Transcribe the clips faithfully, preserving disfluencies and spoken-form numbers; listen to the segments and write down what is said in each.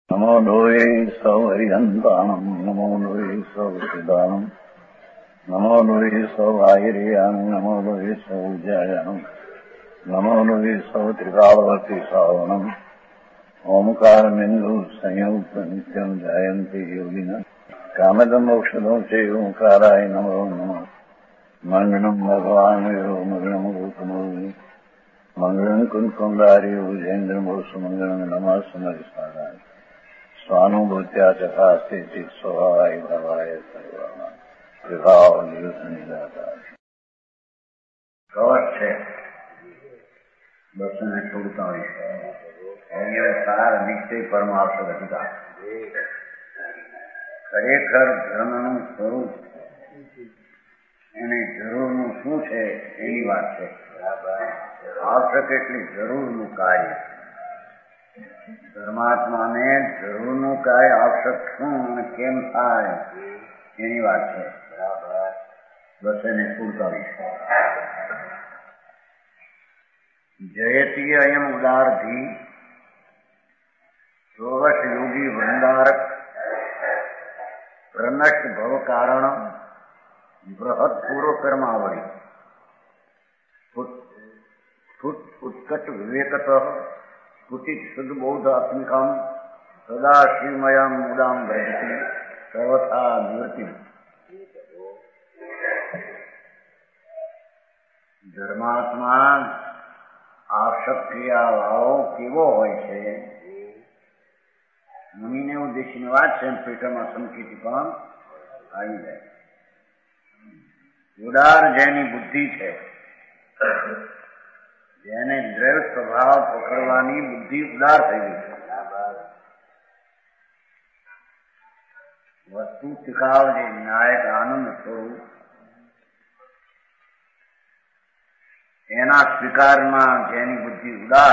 नमो लोये सौहरिहन्ताणम् नमो लोये सौचिदानम् नमो लोये सौभागिर्याम् नमो लोये सौजायानम् नमो लोये सौत्रिकालवती सावनम् ओंकारमिन्दु संयुक्त नित्यम् जयन्ति योगिनः कामदमोक्षदं च ओंकाराय नमो नमः मङ्गलम् भगवान् यो मङ्गलम् रूपमोहि मङ्गलम् कुन्कुण्डारि भुजेन्द्रमोसुमङ्गलम् नमः समरिसाराय स्वानुभूत्या चकास्ते स्वभावाय भवाय सर्वाणां विभाव निरुद्ध निराकार कवच है दर्शन है सुड़तालीस सार निश्चय परमार्थ अधिकार ખરેખર ધર્મનું સ્વરૂપ એને જરૂરનું શું છે એની વાત છે. આવશ્યક એટલી જરૂરનું કાર્ય. ધર્માત્માને જરૂરનું કાર્ય આવશ્યક શું અને કેમ થાય એની વાત છે. બસ એને સુડતાલીસ જયતી અયમ ઉદારથી સોવશ યોગી વૃંદારક प्रनष्ट भव कारण बृहद पूर्व कर्मावली उत्कट विवेकत स्फुटित शुद्ध बौद्ध आत्मिका सदा श्रीमया मूलां भजति सर्वथा निवृत्ति. धर्मात्मा आवश्यक क्रियाओ केवो होय छे मुनिने उद्देश्यની વાત છે. પેટમાં સંકેતી પણ આવી જાય. ઉદાર જેની બુદ્ધિ છે, જેને દ્રવ્ય સ્વભાવ પકડવાની બુદ્ધિ ઉદાર થઈ ગઈ છે. વસ્તુ શીખાવ જે વિનાયક આનંદ સ્વરૂપ એના સ્વીકારમાં જેની બુદ્ધિ ઉદાર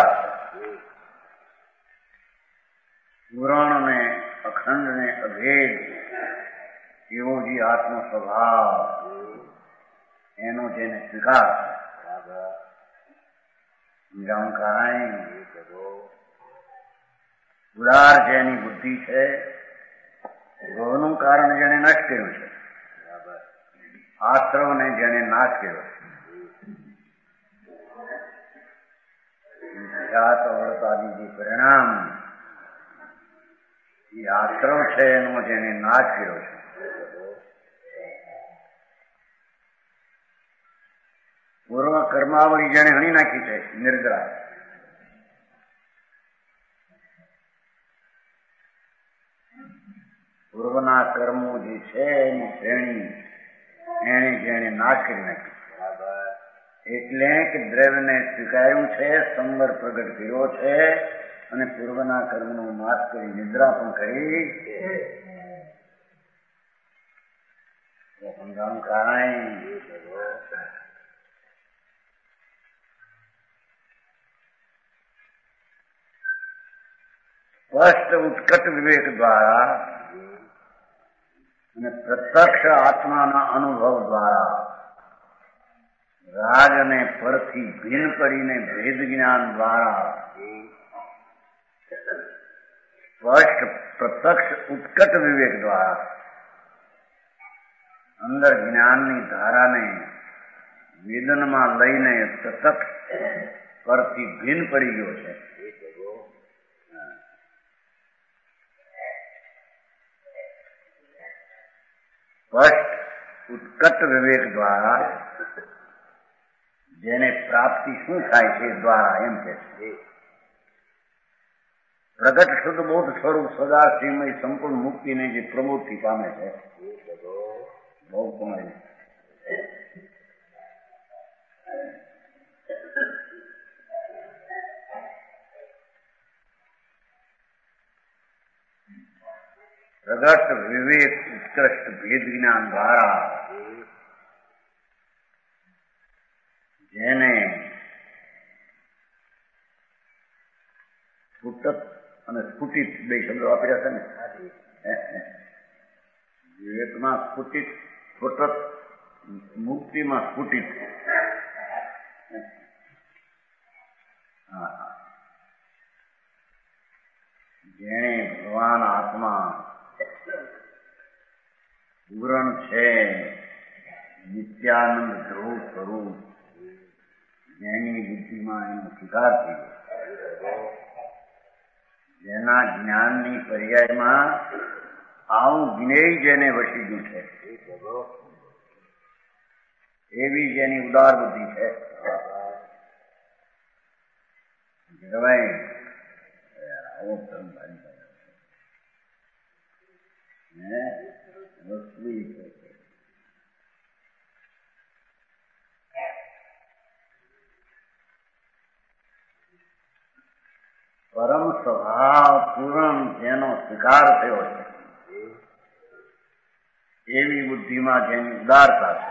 પૂરણ ને અખંડ ને અભેદ એવો જે આત્મ સ્વભાવ એનો જેને સ્વીકાર ઉદાર જેની બુદ્ધિ છે, ગૌનું કારણ જેને નષ્ટ કર્યું છે, આશ્રવ ને જેને નાશ કર્યો છે, જે પરિણામ એ આશ્રમ છે એનો જેને નાશ કર્યો છે. પૂર્વ કર્માવળી જેને હણી નાખી છે નિર્જરા. પૂર્વના કર્મો જે છે એની શ્રેણી એને જેને નાશ કરી નાખી. એટલે કે દ્રવ્યને સ્વીકાર્યું છે, સંવર પ્રગટ કર્યો છે અને પૂર્વના કર્મનો નાશ કરી નિદ્રા પણ કરી. સ્પષ્ટ ઉત્કટ વિવેક દ્વારા અને પ્રત્યક્ષ આત્માના અનુભવ દ્વારા રાગ અને પરથી ભિન્ન કરીને ભેદ જ્ઞાન દ્વારા સ્પષ્ટ પ્રત્યક્ષ ઉત્કટ વિવેક દ્વારા અંદર જ્ઞાનની ધારાને વેદનમાં લઈને પ્રત્યક્ષ પરથી ભિન્ન પડી ગયો છે. સ્પષ્ટ ઉત્કટ વિવેક દ્વારા જેને પ્રાપ્તિ શું થાય છે દ્વારા એમ કે છે પ્રગટ શુદ્ધ બોધ સ્વરૂપ સદા શ્રીમય સંપૂર્ણ મુક્તિને જે પ્રબુદ્ધિ પામે છે. બહુ પણ પ્રગટ વિવેક ઉત્કૃષ્ટ ભેદ જ્ઞાન દ્વારા જેને સ્ફુટત અને સ્ફુટિત બે શબ્દો વાપર્યા છે ને. વિવેકમાં સ્ફુટિત સ્ફુટત, મુક્તિમાં સ્ફુટિત. જેણે ભગવાન આત્મા પૂરણ છે, નિત્યાનંદ ધ્રુવ સ્વરૂપ, જેની બુદ્ધિમાં એનો સ્વીકાર થયો, જેના જ્ઞાનની પર્યાયમાં આવું જ્ઞેય જેને વસી ગયું છે, એવી જેની ઉદાર બુદ્ધિ છે. આવો ધર્મ પરમ સ્વભાવ પૂર્ણ જેનો સ્વીકાર થયો છે, એવી બુદ્ધિમાં જેની ઉદારતા છે,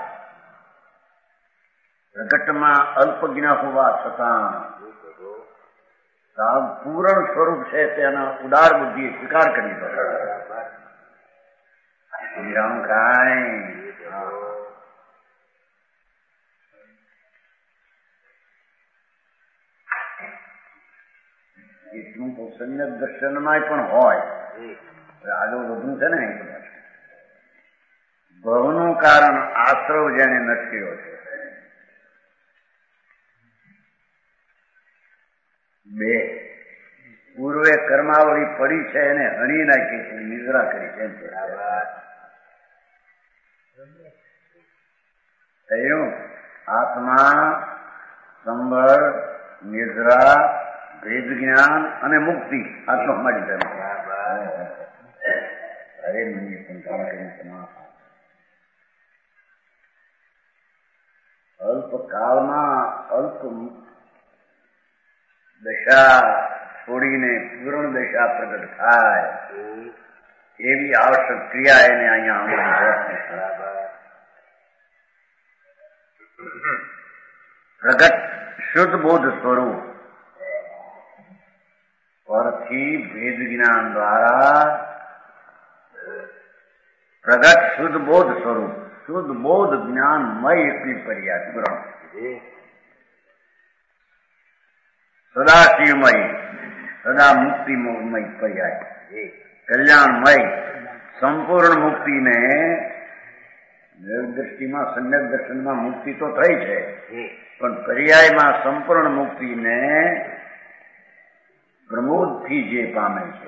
પ્રગટમાં અલ્પજ્ઞ હોવા છતાં પૂર્ણ સ્વરૂપ છે તેના ઉદાર બુદ્ધિએ સ્વીકાર કરી દીધો. એટલું તો સમ્યક દર્શનમાં પણ હોય. આગળ વધુ છે ને, ભવનું કારણ આશ્રવ જેને નટક્યો છે, બે પૂર્વે કર્માવળી પડી છે એને હણી નાખી છે, નિદ્રા કરી છે. થયું આત્મા, સંભર, નિદ્રા, ભેદ જ્ઞાન અને મુક્તિ આટલો મળી જાય. અરે મને સંતાન કરી સમાપ્ત અલ્પકાળમાં અલ્પ દશા છોડીને પૂર્ણ દશા પ્રગટ થાય એવી આવશ્યક ક્રિયા એને અહીંયા પ્રગટ શુદ્ધ બોધ સ્વરૂપ પરથી ભેદ જ્ઞાન દ્વારા પ્રગટ શુદ્ધ બોધ સ્વરૂપ શુદ્ધ બોધ જ્ઞાનમય એટલી પર્યાય પૂરણ સદા શિવમય સદા મુક્તિમય પર્યાય કલ્યાણમય સંપૂર્ણ મુક્તિને દ્રષ્ટિમાં સમ્યક દર્શનમાં મુક્તિ તો થઈ છે, પણ પર્યાયમાં સંપૂર્ણ મુક્તિને પ્રમોદથી જે પામે છે,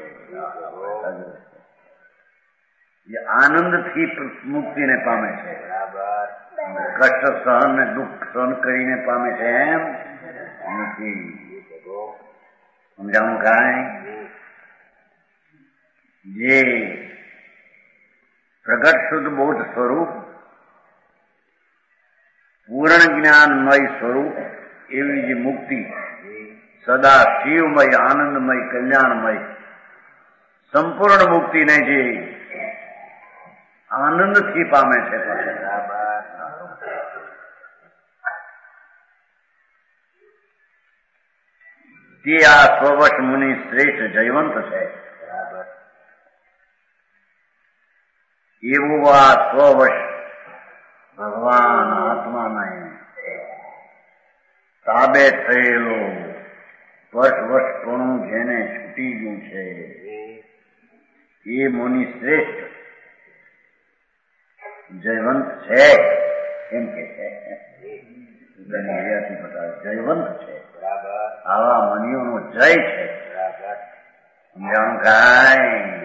જે આનંદથી મુક્તિને પામે છે, કષ્ટ સહન ને દુઃખ સહન કરીને પામે છે એમ નથી. સમજાવું કાંઈ? જે પ્રગટ શુદ્ધ બોધ સ્વરૂપ પૂર્ણ જ્ઞાનમય સ્વરૂપ એવી જે મુક્તિ સદા શિવમય આનંદમય કલ્યાણમય સંપૂર્ણ મુક્તિને જે આનંદથી પામે છે, તે આ સ્વવશ મુનિ શ્રેષ્ઠ જયવંત છે. એવું આ સ્વવશ ભગવાન આત્માના તાબે થયેલો વર્ષવશપણું જેને છૂટી ગયું છે એ મુનિ શ્રેષ્ઠ જયવંત છે એમ કે છે. જયવંત છે, આવા મનિઓનો જય છે. સમજાણું કાંઈ?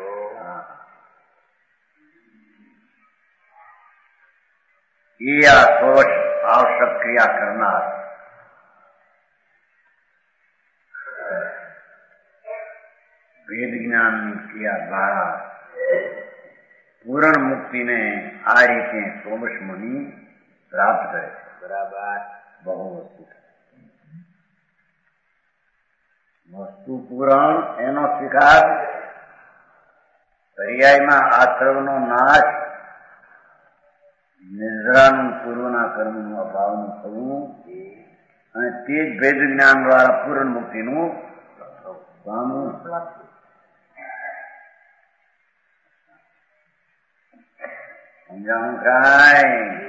એ આ સ્વવશ આવશ્યક ક્રિયા કરનાર વેદ જ્ઞાનની ક્રિયા દ્વારા પૂર્ણ મુક્તિને આ રીતે સ્વવશ મુનિ પ્રાપ્ત કરે છે. બરાબર. બહુ વસ્તુ વસ્તુ પૂરણ એનો સ્વીકાર, પર્યાયમાં આશ્રવનો નાશ, નિદ્રાનું પૂર્વના કર્મનું અભાવનું થવું અને તે જ ભેદ જ્ઞાન દ્વારા પૂર્ણ મુક્તિનું પામવું. સમજાણું કાંઈ?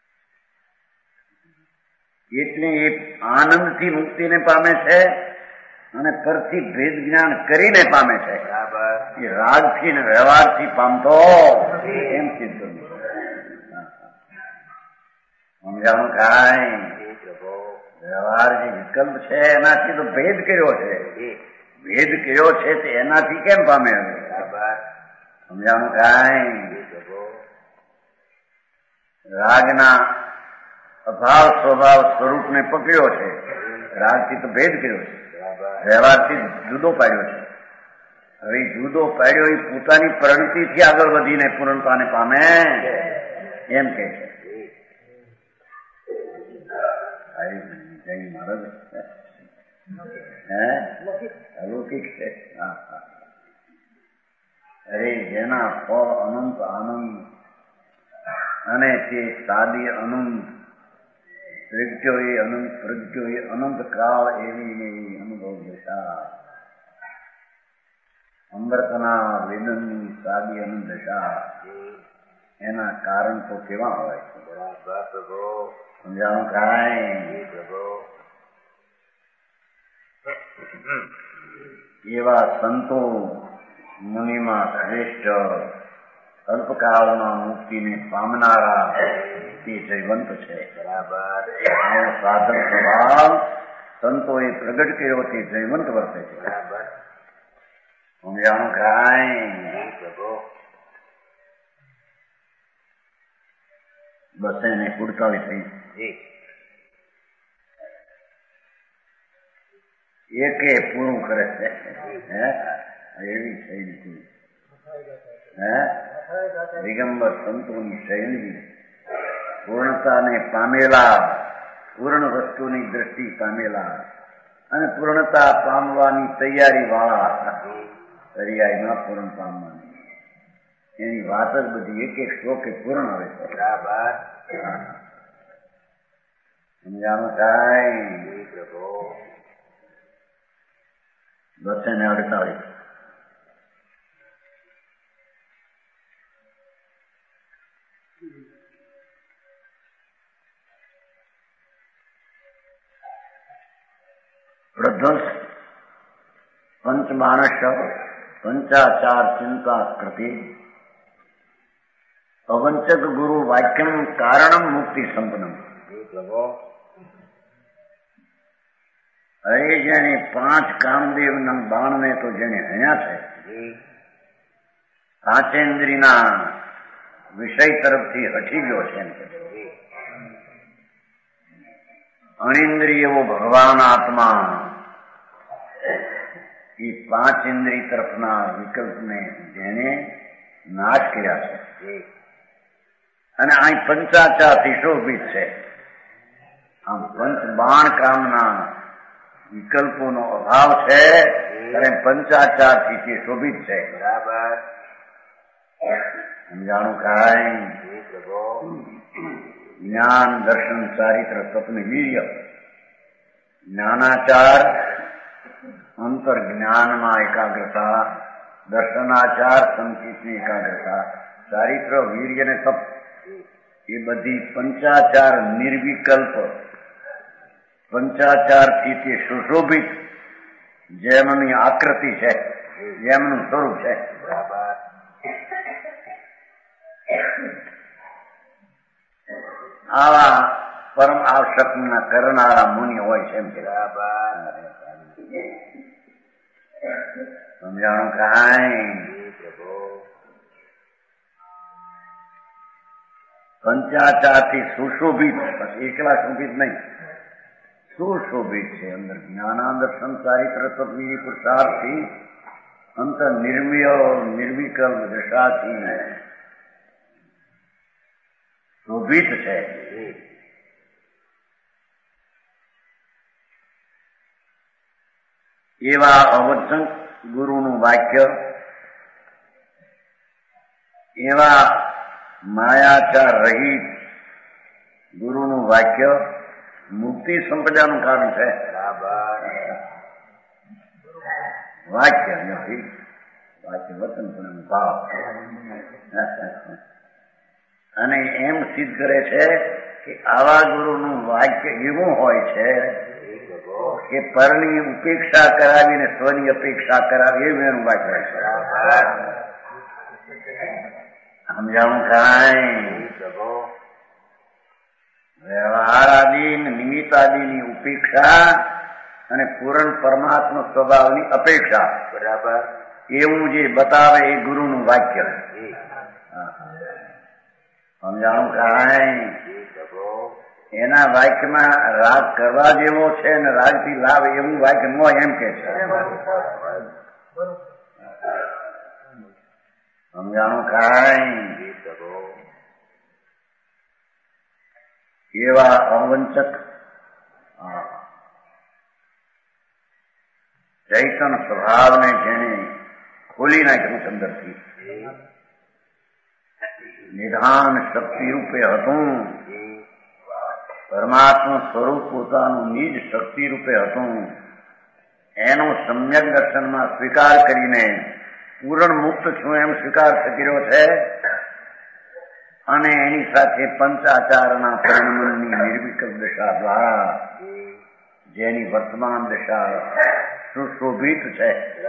એટલે એ આનંદથી મુક્તિને પામે છે અને પરથી ભેદ જ્ઞાન કરીને પામે છે. એ રાગથી ને વ્યવહારથી પામતો એમ સિદ્ધ થયું. સમજાણું કાંઈ વ્યવહાર જે વિકલ્પ છે એનાથી તો ભેદ કર્યો છે. ભેદ કર્યો છે તે એનાથી કેમ પામે? સમજાણું કાંઈ રાગના અભાવ સ્વભાવ સ્વરૂપને પકડ્યો છે. રાગથી તો ભેદ કર્યો છે, વ્યવહારથી જુદો પાડ્યો છે. હવે જુદો પાડ્યો એ પોતાની પ્રવૃત્તિથી આગળ વધીને પૂર્ણતાને પામે એમ કે છે. અલૌકિક છે. અરે જેના ફળ અનંત આનંદ અને તે સાદી અનંત પ્રજ્ઞો એ અનંત પ્રજ્ઞો એ અનંત કાળ એવી અનુભવ દશા અમૃતના વેદનની સાદી અનંત દશા એના કારણ તો કેવા હોય? સમજાણું કાંઈ? એવા સંતો મુનિમાં શ્રેષ્ઠ અલ્પકાળમાં મુક્તિને પામનારા તે જયવંત છે. બરાબર. સાધક સ્વભાવ સંતોએ પ્રગટ કર્યો તે જયવંત વર્તે છે. બરાબર. સમજાણું કાંઈ? બસ એને કુડકાવી થઈ. એકે પૂરું કરે છે. હે એવી શૈલી હે દિગંબર સંતોની શૈલી પૂર્ણતાને પામેલા, પૂર્ણ વસ્તુની દ્રષ્ટિ પામેલા અને પૂર્ણતા પામવાની તૈયારી વાળા દરિયાઈમાં પૂર્ણ પામવાની એની વાત જ બધી એક એક શ્લોકે પૂર્ણ આવે છે. બરાબર. સમજાણું કાંઈ? બસ એને અડતાળીસ. પ્રધ્વંસ પંચમાનસ પંચાચાર ચિંતા કૃતિ અવંચક ગુરુ વાક્યમ કારણમ મુક્તિ સંપન્નમ. અરે જેને પાંચ કામદેવના બાણને તો જેને હણ્યા છે, પાંચેન્દ્રીના વિષય તરફથી હટી ગયો છે. અણિન્દ્રિય ભગવાન આત્મા એ પાંચ ઇન્દ્રિય તરફના વિકલ્પને જેને નાશ કર્યા છે અને અહીં પંચાચારથી શોભિત છે. આમ પંચ બાણ કામના વિકલ્પોનો અભાવ છે અને પંચાચારથી તે શોભિત છે. બરાબર. સમજાણું કાંઈ? જ્ઞાન દર્શન ચારિત્ર સ્વપ્ન વીર્ય જ્ઞાનાચાર અંતર જ્ઞાનમાં એકાગ્રતા, દર્શનાચાર સંચિતની એકાગ્રતા, ચારિત્ર વીર્ય ને તપ એ બધી પંચાચાર નિર્વિકલ્પ પંચાચારથી તે સુશોભિત જેમની આકૃતિ છે, જેમનું સ્વરૂપ છે. બરાબર. આવા પરમ આવશ્યકના કરનારા મુનિ હોય છે. એમ કે સમજાણું કાંઈ? પંચાચારથી સુશોભિત, એકલા શોભિત નહીં, સુશોભિત છે. અંદર જ્ઞાનાદર્શન ચારિત્ર તત્વી પુરુષાર્થથી અંતર નિર્મય નિર્વિકલ્પ દશાથી શોભિત છે. એવા અવચંક ગુરુનું વાક્ય, એવા માયાચાર રહિત ગુરુનું વાક્ય મુક્તિ સંપદાનું કારણ છે. વાક્ય નથી, વાક્ય વચન પણ ભાવ. અને એમ સિદ્ધ કરે છે કે આવા ગુરુનું વાક્ય એવું હોય છે કે પરની ઉપેક્ષા કરાવીને સ્વની અપેક્ષા કરાવી એવું એનું વાક્ય છે. સમજાવું કાંઈ? વ્યવહાર આદિ નિમિત્ત આદિની ઉપેક્ષા અને પૂર્ણ પરમાત્મા સ્વભાવની અપેક્ષા બરાબર એવું જે બતાવે એ ગુરુનું વાક્ય. સમજાણું કાંઈ? એના વાક્યમાં રાગ કરવા જેવો છે ને રાગથી લાભ એવું વાક્ય ન એમ કે છે. સમજાણું કાંઈ? એવા અવંચક ચૈતન સ્વભાવને જેને ખોલી નાખ્યું અંદરથી, નિધાન શક્તિ રૂપે હતું, પરમાત્મા સ્વરૂપ પોતાનું નિજ શક્તિ રૂપે હતું, એનો સમ્યક દર્શનમાં સ્વીકાર કરીને પૂર્ણ મુક્ત છું એમ સ્વીકાર કર્યો છે. અને એની સાથે પંચાચારના પરિણમનની નિર્વિકલ્પ દશા દ્વારા જેની વર્તમાન દશા સુશોભિત છે,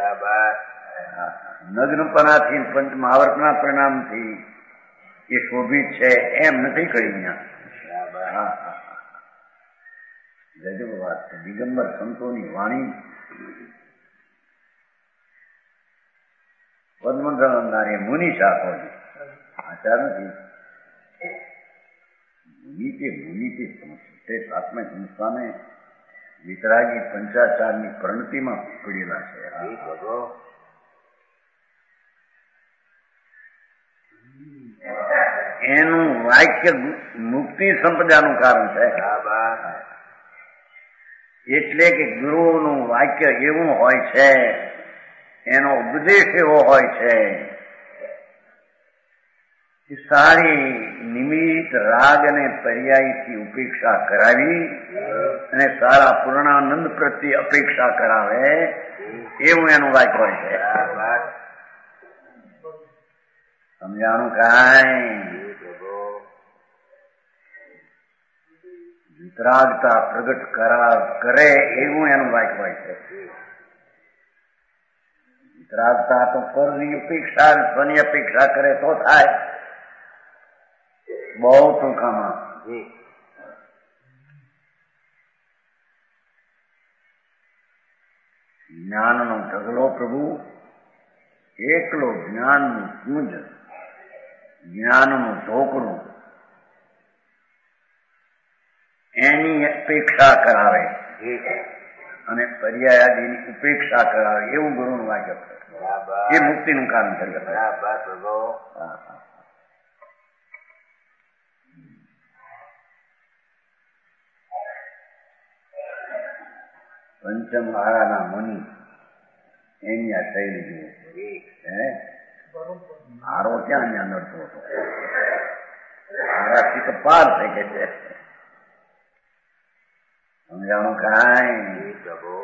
નગ્નપણાથી પંચ મહાવર્તના પરિણામથી એ શોભિત છે એમ નથી કહી અહીંયા. ગજબ વાત છે. દિગંબર સંતોની વાણી પદ્મધરનારી મુનિ શાખો આચાર નથી. મુનિ તે મુનિ તે તે આત્મ સંસ્થાને વિતરાગી પંચાચારની પ્રણતિમાં પડેલા છે. એનું વાક્ય મુક્તિ સંપદાનું કારણ છે. એટલે કે ગુરુનું વાક્ય એવું હોય છે, એનો ઉપદેશ એવો હોય છે કે સારી નિમિત્ત રાગ અને પર્યાયથી ઉપેક્ષા કરાવી અને સારા પૂર્ણાનંદ પ્રત્યે અપેક્ષા કરાવે એવું એનું વાક્ય હોય છે. સમજાણું કાંઈ? વિતરાગતા પ્રગટ કરાર કરે એવું એનું વાક્ય હોય છે. વિતરાગતા તો પરની અપેક્ષા સ્વની અપેક્ષા કરે તો થાય. બહુ ટૂંકામાં જ્ઞાનનો ઢગલો પ્રભુ, એકલો જ્ઞાનનું પૂંજ, જ્ઞાનનું ઢોકળું, એની અપેક્ષા કરાવે અને પર્યાયાદીની ઉપેક્ષા કરાવે એવું ગુરુનું વાક્ય છે. એ મુક્તિનું કારણ છે. પંચમહારાના મુનિ એની આ શૈલી જુઓ. હે હારો ક્યાં ત્યાં નડતો હતો? હારાથી તો પાર થઈ ગઈ છે. સમજાણું કાંઈ?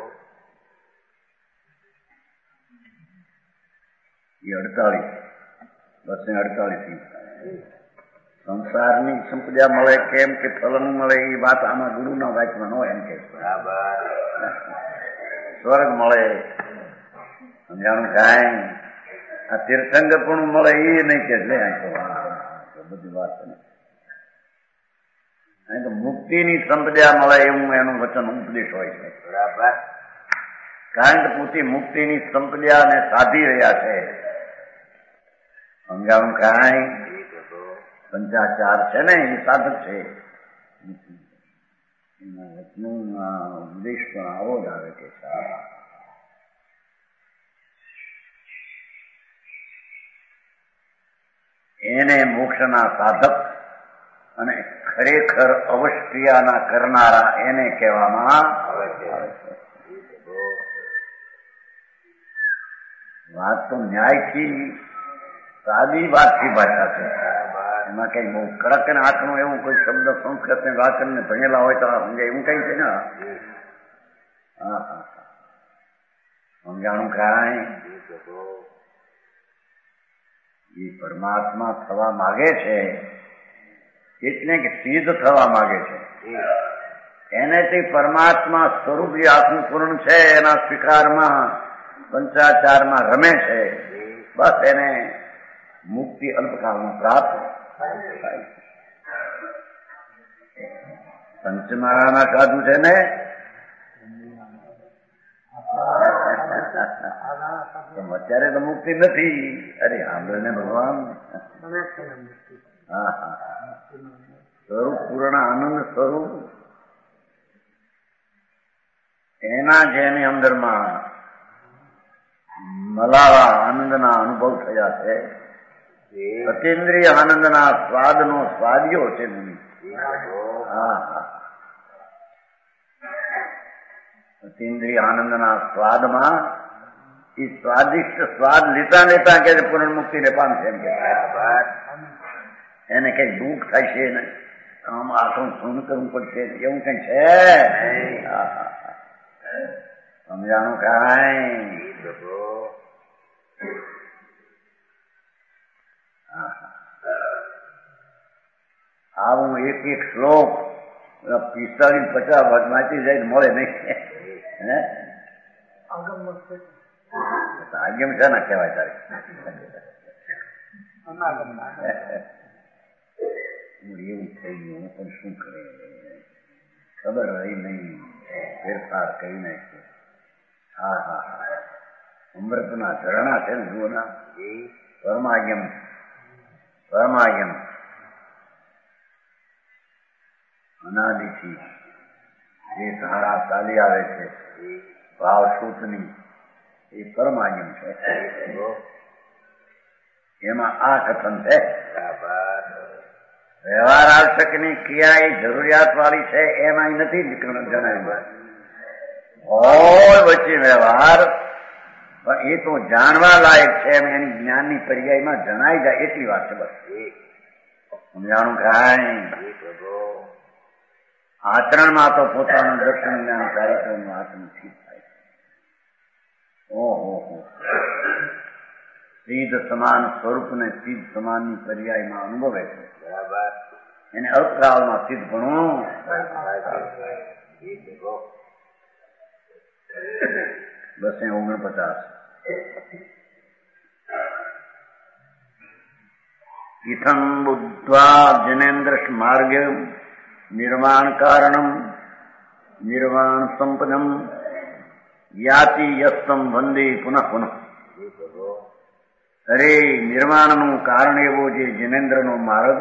એ અડતાલીસ બસો અડતાલીસ સંસારની સંપદા મળે કેમ કે ફલનું મળે એ વાત આમાં ગુરુના વાક્યમાં ન એમ કે સ્વર્ગ મળે. સમજાણું કાંઈ? આ તીર્થંકર પણ મળે એ નહીં કે બધી વાત નહીં. તો મુક્તિની સંપદા મળે એવું એનું વચન ઉપદેશ હોય છે. બરાબર. કારણ કે પોતે મુક્તિની સંપદાને સાધી રહ્યા છે. સમજાણું કાંઈ? પંચાચાર છે ને એ સાધક છે. એના વચનું ઉપદેશ પણ આવો જ આવે કે એને મોક્ષના સાધક અને ખરેખર અવશ્ક્રિયાના કરનારા એને કહેવામાં આવે છે. વાત તો ન્યાયથી સાદી વાતથી ભાષા છે. એમાં કઈ બહુ કડક ને આંખનું એવું કોઈ શબ્દ સંસ્કૃત ને વાચન ને ભણેલા હોય તો સમજાય એવું કઈ છે ને. હા હા સમજાણું કાંઈ? એ પરમાત્મા થવા માગે છે એટલે કે સિદ્ધ થવા માગે છે. એનેથી પરમાત્મા સ્વરૂપ જે આખું પૂર્ણ છે એના સ્વીકારમાં પંચાચારમાં રમે છે, બસ એને મુક્તિ અલ્પકાળમાં પ્રાપ્ત થાય. પંચમહારાના સાધુ છે ને અત્યારે તો મુક્તિ નથી. અરે સાંભળે ને ભગવાન. હા હા સ્વરૂપ પૂર્ણ આનંદ સ્વરૂપ એના જેની અંદરમાં મલાવા આનંદના અનુભવ થયા છે. અતિન્દ્રિય આનંદના સ્વાદનો સ્વાદિયો છે મુનિ. હા હા અતિન્દ્રિય આનંદના સ્વાદમાં એ સ્વાદિષ્ટ સ્વાદ લેતા લેતા કે પૂર્ણ મુક્તિ ને પામશે એમ કે એને કઈ દુઃખ થાય છે ને આમ આખું સહન કરવું પડશે એવું કઈ છે? સમજાણું કાંઈ? આવું એક એક શ્લોક પિસ્તાલીસ પચાસ વર્ષ વાંચી જાય મળે નહીં. હે આગમ છે ના કહેવાય તારે? એવું થઈ ગયું પણ શું કરે, ખબર રહી નહીં, ફેરફાર કરી નાખ્યો. હા હા હા અમૃતના ઝરણા છે ને જુઓના પરમાયમ પરમાયમ અનાદિથી જે ધારા ચાલી આવે છે ભાવ સૂતની એ પરમાયમ છે. એમાં આ કથન છે વ્યવહાર આવશ્યકની ક્રિયા એ જરૂરિયાત વાળી છે એમાં નથી જણાવ્યું. હોય વચ્ચે વ્યવહાર પણ એ તો જાણવા લાયક છે એમ એની જ્ઞાનની પર્યાયમાં જણાઈ જાય એટલી વાત છે. બસ સમજાણું કાંઈ? આચરણમાં તો પોતાનું દર્શન જ્ઞાન કાર્યક્રમનું આચરણ ઠીક થાય. ઓહો હો સિદ્ધ સમાન સ્વરૂપને સિદ્ધ સમાનની પર્યાયમાં અનુભવે છે. બરાબર એને અલ્પકાળમાં સિદ્ધ ભણવું. બસો ઓગણપચાસ ઇથમ બુદ્ધ્વા જનેન્દ્ર માર્ગ નિર્વાણ કારણમ નિર્વાણ સંપદમ યાતિ યસ્તમ વંદે પુનઃ પુનઃ. અરે નિર્વાણનું કારણ એવો જે જનેન્દ્રનો માર્ગ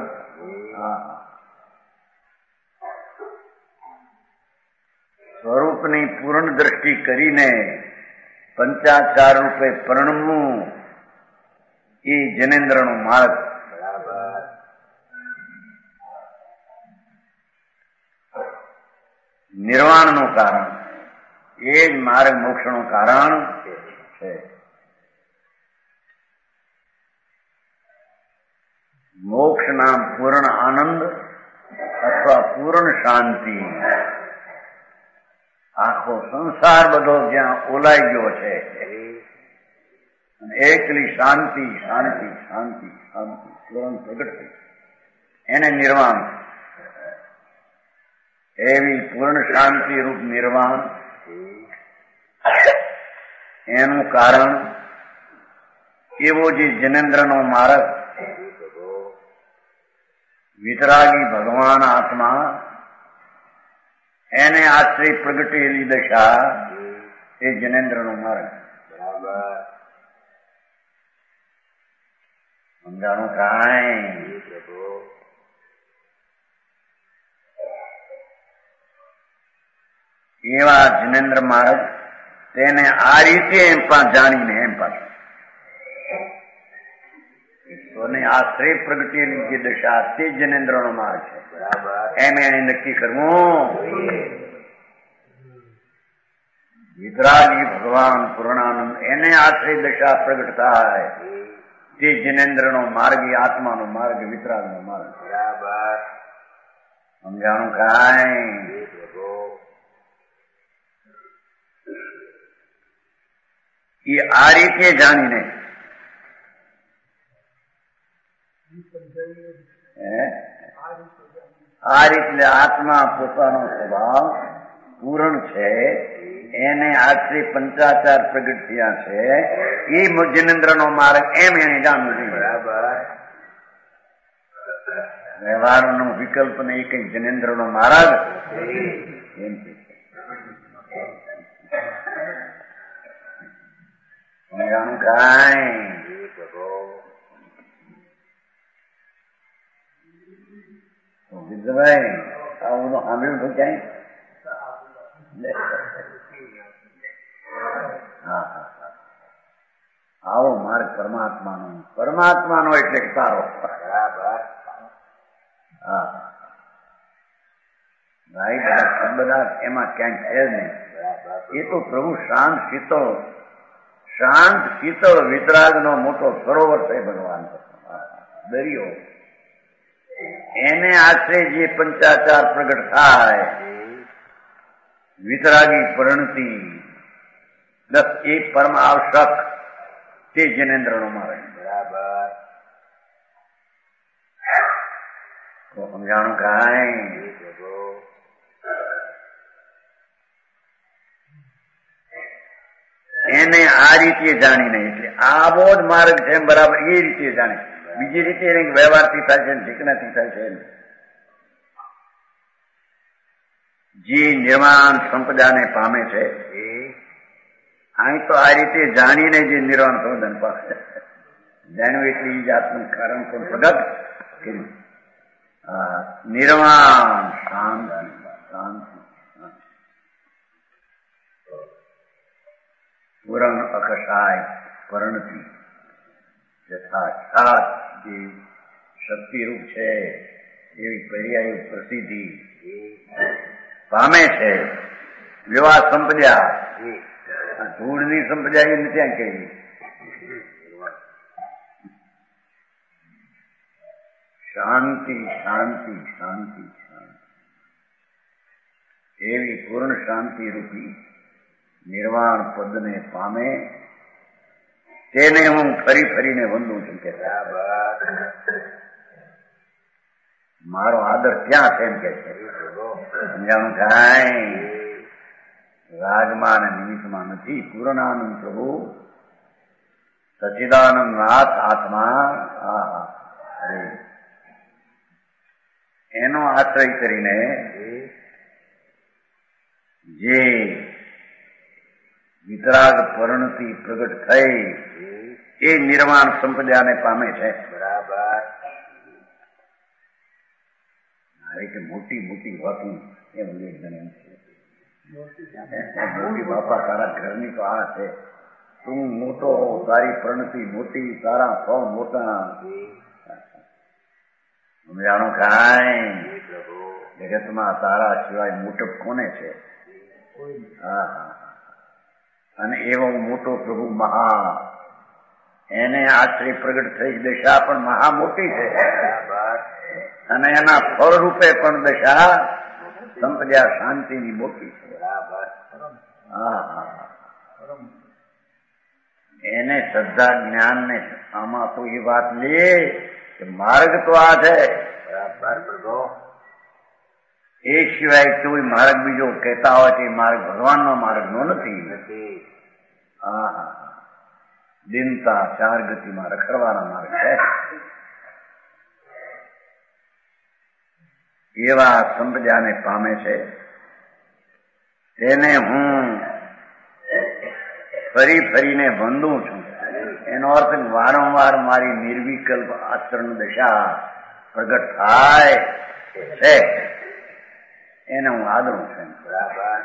સ્વરૂપની પૂર્ણ દ્રષ્ટિ કરીને પંચાચાર રૂપે પરણવું એ જનેન્દ્રનો માર્ગ. નિર્વાણનું કારણ એ જ માર્ગ મોક્ષનું કારણ છે. મોક્ષના પૂર્ણ આનંદ અથવા પૂર્ણ શાંતિ. આખો સંસાર બધો જ્યાં ઓલાઈ ગયો છે એકલી શાંતિ શાંતિ શાંતિ શાંતિ પૂર્ણ પ્રગટ થઈ એને નિર્વાણ. એવી પૂર્ણ શાંતિ રૂપ નિર્વાણ એનું કારણ એવો જે જનેન્દ્રનો માર્ગ વિતરાગી ભગવાન આત્મા એને આશ્રય પ્રગટેલી દશા એ જનેન્દ્રનો માર્ગ. બરાબર સમજાણું કાંઈ? એવા જનેન્દ્ર માર્ગ તેને આ રીતે એમ પણ જાણીને એમ પાછું ઈશ્વરને આશ્રય પ્રગટેલી જે દશા તે જનેન્દ્રનો માર્ગ છે. એમ એને નક્કી કરવું. વિતરાગી ભગવાન પૂર્ણાનંદ એને આશ્રય દશા પ્રગટ થાય તે જનેન્દ્રનો માર્ગ એ આત્માનો માર્ગ વિતરાગનો માર્ગ. બરાબર સમજાણું કાંઈ? એ આ રીતે જાણીને આ રીતે આત્મા પોતાનો સ્વભાવ પૂર્ણ છે, એને આશ્રય પંચાચાર પ્રગટ થયા છે. એ જિનેન્દ્ર નો માર્ગ એમ એને જાણવું જોઈએ. બરાબર. વ્યવહારનો વિકલ્પ ને એ કઈ જિનેન્દ્ર નો માર્ગ એમ છે. જાણું કાંઈ વિદ્યાભાઈ આવું સાંભળ્યું તો ક્યાંય? હા હા આવો માર્ગ પરમાત્માનો. પરમાત્માનો એટલે તારો. બરાબર. હા ભાઈ બધા બધા એમાં ક્યાંય છે નહીં. એ તો પ્રભુ શાંત શીતળ શાંત શીતળ વિતરાગ નો મોટો સરોવર છે ભગવાન. દરિયો એને આશરે જે પંચાચાર પ્રગટ થાય, વિતરાગી પરિણતિ દસ એ પરમ આવશ્યક તે જિનેન્દ્ર નો માર્ગ. બરાબર. સમજાણું કાંઈ? એને આ રીતે જાણીને એટલે આવો જ માર્ગ છે બરાબર એ રીતે જાણે. બીજી રીતે વ્યવહારથી થાય છે, ઠીકનાથી થાય છે. જે નિર્વાણ સંપદાને પામે છે એ અહીં તો આ રીતે જાણીને જે નિર્વાણ સંપદાને પામે જાણ્યું એટલે એ જાતનું કારણ પણ પ્રગટ કર્યું. નિર્વાણ શાંતિ શાંતિ પૂરણ અકસાય પરિણતિ યથાર્થ જે શક્તિરૂપ છે એવી પર્યાય પ્રસિદ્ધિ પામે છે. વિવાહ સંપદ્યા ધૂળની સંપદ્યા એ નથી કહી. શાંતિ શાંતિ શાંતિ શાંતિ એવી પૂર્ણ શાંતિ રૂપી નિર્વાણ પદને પામે તેને હું ફરી ફરીને વંદું છું કે મારો આદર ક્યાં છે એમ કે છે. સમજાણું કાંઈ? રાગમાં અને નિમિત્તમાં નથી. પૂર્ણાનંદ પ્રભુ સચિદાનંદ નાથ આત્મા આ અરે એનો આશ્રય કરીને જે વિતરાગ પરિણતિ પ્રગટ થઈ એ નિર્વાણ સંપદાને પામે છે. બરાબર. મારે કે મોટી મોટી વાતું એમ એમ છે. મોટી બાપા તારા ઘરની તો આ છે, તું મોટો, તારી પરિણતિ મોટી, તારા ફળ મોટા. સમજાણો કાંઈ? જગતમાં તારા સિવાય મોટપ કોને છે? હા હા. અને એવો મોટો પ્રભુ મહા એને આશ્રય પ્રગટ થઈ દશા પણ મહા મોટી છે અને એના ફળ રૂપે પણ દશા સંપદા શાંતિની મોટી છે. હા હા. એને શ્રદ્ધા જ્ઞાન ને આમાં તો એ વાત લે કે માર્ગ તો આ છે એ સિવાય કોઈ માર્ગ બીજો કહેતા હોય કે માર્ગ ભગવાનનો માર્ગ નો નથી. હા હા. દિનતા ચાર ગતિમાં રખડવાના માર્ગ છે. એવા સંપદાને પામે છે તેને હું ફરી ફરીને વંદું છું. એનો અર્થ વારંવાર મારી નિર્વિકલ્પ આચરણ દશા પ્રગટ થાય છે એને હું આદરું છું. બરાબર.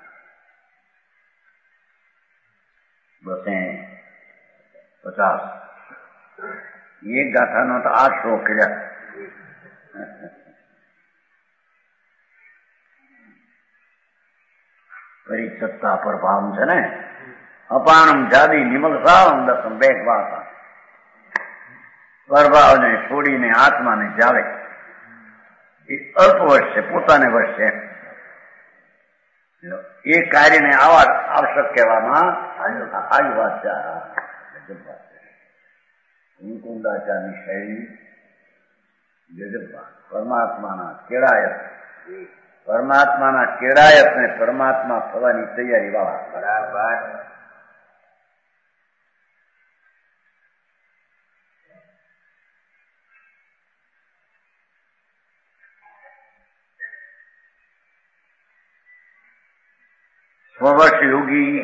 બસે પચાસ એક ગાથાનો તો આ શ્લોક કર્યા. પરિચ્છતા પર ભાવ છે ને. અપાણમ જાદી નિમલ સાવમ દસમ બેક વાસા. પરભાવને છોડીને આત્માને જાવે એ અલ્પ વર્ષ છે, પોતાને વર્ષ છે. એ કાર્યને આવા આવશ્યક કહેવામાં આવી વાત છે. મુકુંદાચારની શૈલી પરમાત્માના કેળાયત, પરમાત્માના કેળાયત ને પરમાત્મા થવાની તૈયારી વાળા. બરાબર. સ્વવશ યોગી,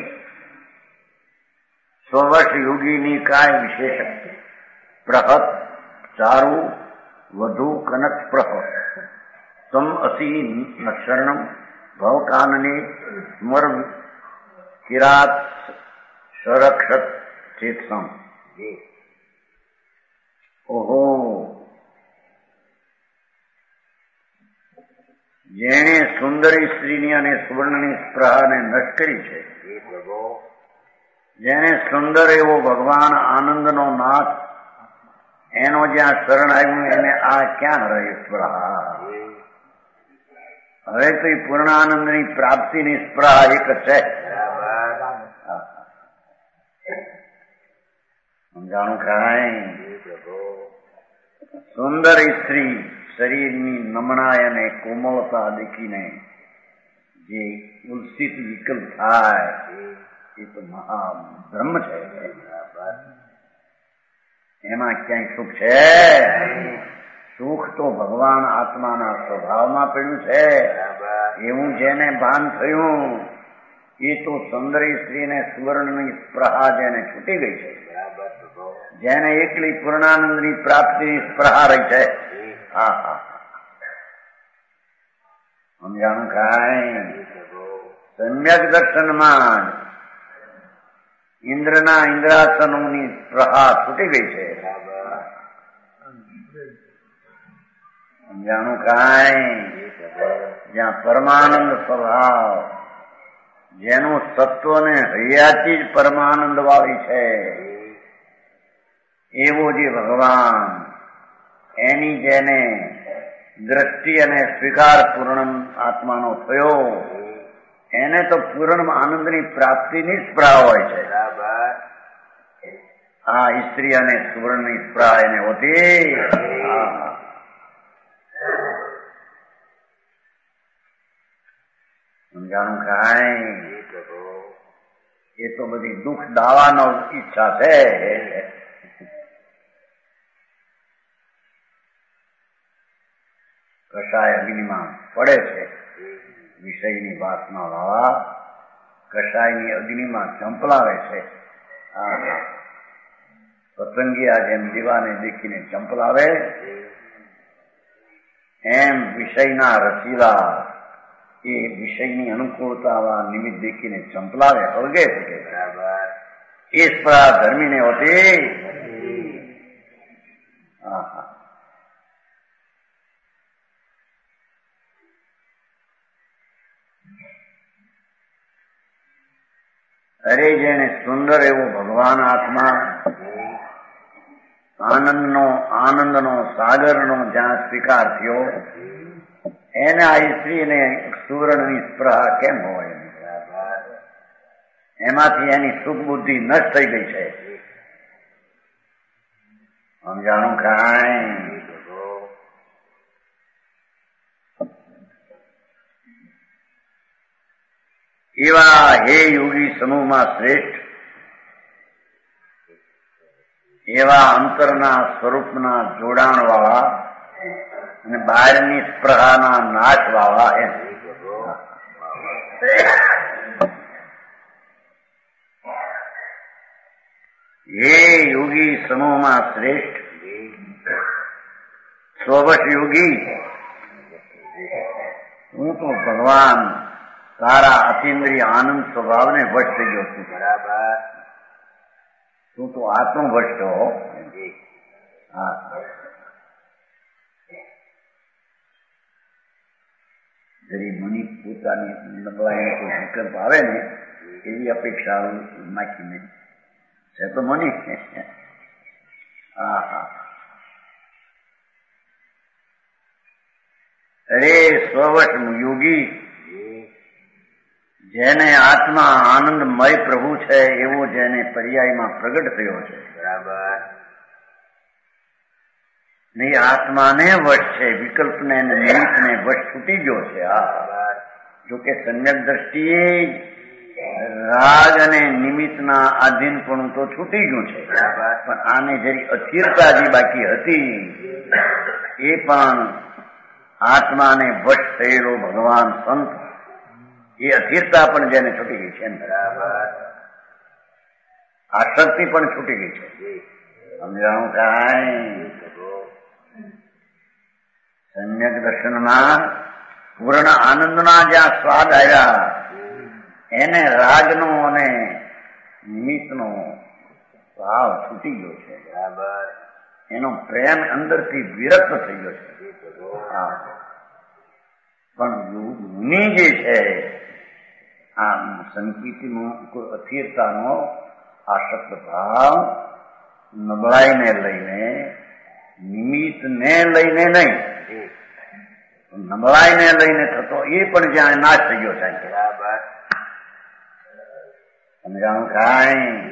સ્વવશ યોગીની કાય વિશેષ પ્રહત ચારુ વધુ કનક પ્રહ તમ અસી શરણમ ભવકાનને સ્મર કિરાત સંરક્ષત ચેતસમ. ઓહો, જેણે સુંદરી સ્ત્રીની અને સુવર્ણની સ્પૃહાને નષ્ટ કરી છે, જેને સુંદર એવો ભગવાન આનંદનો નાથ એનો જ્યાં શરણ આવ્યું એને આ ક્યાં રહે સ્પૃહા. હવે તો એ પૂર્ણાનંદની પ્રાપ્તિની સ્પૃહા એક છે. સમજાણું કાંઈ? સુંદર સ્ત્રી શરીરની નમણાઈ અને કોમળતા દેખીને જે ઉલ્સિત વિકલ્પ થાય એ તો મહા બ્રહ્મ છે. એમાં ક્યાંય સુખ છે? સુખ તો ભગવાન આત્માના સ્વભાવમાં પડ્યું છે. એવું જેને ભાન થયું એ તો સુંદરી સ્ત્રીને સુવર્ણની સ્પૃહા જેને છૂટી ગઈ છે, જેને એકલી પૂર્ણાનંદની પ્રાપ્તિની સ્પૃહા રહી છે. હા હા, સમજાણું કાંઈ? સમ્યક દર્શનમાં ઇન્દ્રના ઇન્દ્રાસનોની સ્પૃહા છૂટી ગઈ છે. સમજાણું કાંઈ? જ્યાં પરમાનંદ સ્વભાવ, જેનું સત્વ ને હૈયાથી જ પરમાનંદ વાળી છે, એવો જે ભગવાન, એની જેને દ્રષ્ટિ અને સ્વીકાર પૂર્ણ આત્માનો થયો, એને તો પૂર્ણ આનંદની પ્રાપ્તિની સ્પૃહા હોય છે. આ સ્ત્રી અને સુવર્ણની સ્પૃહા એને હોતી. સમજાણું કાંઈ? એ તો બધી દુઃખ દાવાનો ઈચ્છા છે. કસાય અગ્નિમાં પડે છે, વિષયની વાસના વાળા કસાયની અગ્નિમાં ચંપલાવે છે. પતંગિયા જેમ દીવાને દેખીને ચંપલાવે, એમ વિષયના રસીલા એ વિષયની અનુકૂળતા નિમિત્ત દેખીને ચંપલાવે, હળગે છે. એ સ્પૃહા ધર્મીને હોતી. હા હા, અરે જેને સુંદર એવો ભગવાન આત્મા આનંદનો આનંદનો સાગરનો જ્યાં સ્વીકાર થયો, એને આ સ્ત્રીને સુવર્ણની સ્પૃહા કેમ હોય? એમાંથી એની સુખ બુદ્ધિ નષ્ટ થઈ ગઈ છે. સમજાણું કાંઈ? એવા હે યોગી સમૂહમાં શ્રેષ્ઠ, એવા અંતરના સ્વરૂપના જોડાણ વાળા અને બહારની સ્પૃહાના નાશ વાળા એમ. હે યોગી સમૂહમાં શ્રેષ્ઠ, સ્વવશ યોગી, હું તો ભગવાન તારા અતિન્દ્રિય આનંદ સ્વભાવને વશ થઈ ગયો છું. બરાબર. તું તો આત્મવશ છો. હા, જરી મની પોતાની નબળાઈને કોઈ વિકલ્પ આવે ને એવી અપેક્ષા નાખીને છે તો મની. હા હા, અરે સ્વવશ યોગી, જેને આત્મા આનંદમય પ્રભુ છે એવો જેને પર્યાયમાં પ્રગટ થયો છે. બરાબર. નહીં આત્માને વશ છે, વિકલ્પને નિમિત્તને વશ છૂટી ગયો છે. આ જોકે સમ્યક દ્રષ્ટિએ રાગ અને નિમિત્તના આધીનપણું તો છૂટી ગયું છે, પણ આને જરી અસ્થિરતા જે બાકી હતી એ પણ આત્માને વશ થયેલો ભગવાન સંત એ અસ્થિરતા પણ જેને છૂટી ગઈ છે, આસક્તિ પણ છૂટી ગઈ છે. સમજાણું કાંઈ સમ્યક દર્શનમાં પૂર્ણ આનંદના જ્યાં સ્વાદ આવ્યા એને રાગનો અને નિમિત્તનો ભાવ છૂટી ગયો છે. બરાબર. એનો પ્રેમ અંદરથી વિરક્ત થઈ ગયો છે. હા, પણ મુનિ જે છે આ સંકિતનો અસ્થિરતાનો આસક્ત ભાવ નબળાઈને લઈને, નિમિત્તને લઈને નહીં, નબળાઈને લઈને થતો એ પણ જ્યાં નાશ થઈ ગયો છે. બરાબર. સમજાણું કાંઈ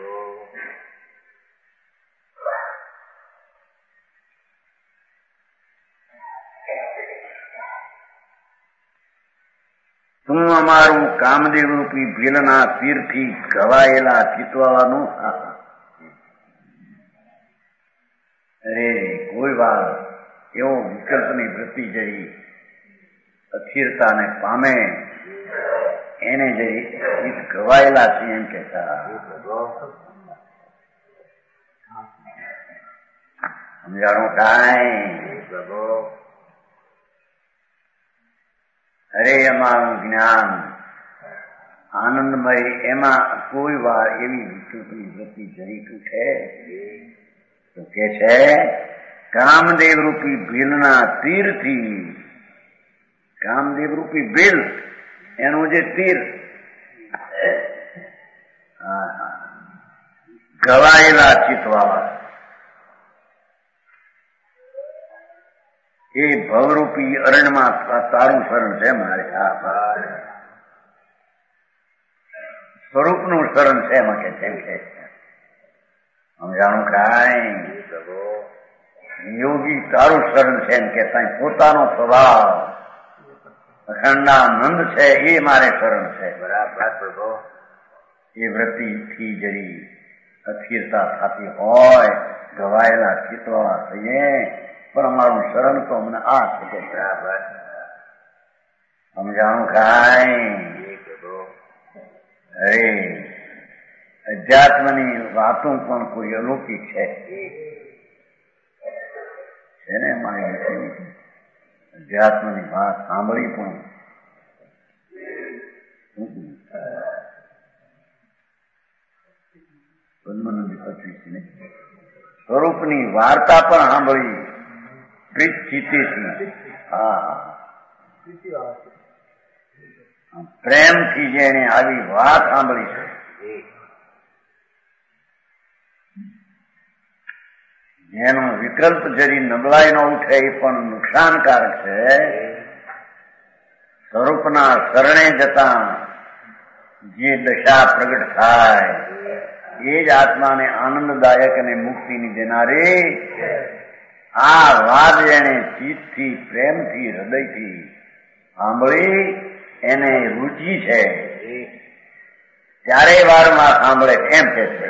તું અમારું કામદેવ રૂપી ભીલના તીરથી ઘવાયેલા ચિતવાનું. અરે કોઈ વાર એવો વિકલ્પની વૃત્તિ જઈ અસ્થિરતાને પામે એને જઈ ઘવાયેલા છે એમ કહેતા. સમજાણું કાંઈ અરે અમારું જ્ઞાન આનંદમય એમાં કોઈ વાર એવી વિકૃતિ વૃત્તિ જરીતું છે તો કે છે કામદેવ રૂપી ભીલના તીરથી. કામદેવ રૂપી ભીલ એનું જે તીર ગવાયેલા ચિતવાળા એ ભવરૂપી અરણ્યમાં તારું શરણ છે મારે. સ્વરૂપનું શરણ છે એમાં કે તેમ કે સમજાણું કાંઈ યોગી તારું શરણ છે એમ કે પોતાનો સ્વભાવ અખંડાનંદ છે એ મારે શરણ છે. બરાબર. એ વૃત્તિથી જરી અસ્થિરતા થતી હોય, ગવાયેલા ચિતવા થઈએ, પણ અમારું શરણ તો અમને આ છે કે બરાબર. સમજાણું કાંઈ અરે અધ્યાત્મની વાતો પણ કોઈ અલૌકિક છે ને મારી અધ્યાત્મની વાત સાંભળી પણ સ્વરૂપની વાર્તા પણ સાંભળી પ્રીત ચિત્તથી. હા, પ્રેમથી જેને આવી વાત સાંભળી છે જેનો વિકલ્પ જરી નબળાઈ ન ઉઠે એ પણ નુકસાનકારક છે. સ્વરૂપના શરણે જતા જે દશા પ્રગટ થાય એ જ આત્માને આનંદદાયક અને મુક્તિની દેનારી. આ વાત જેને ચિત્તથી, પ્રેમથી, હૃદયથી સાંભળી એને રુચિ છે ત્યારે વારંવાર સાંભળે એમ કે છે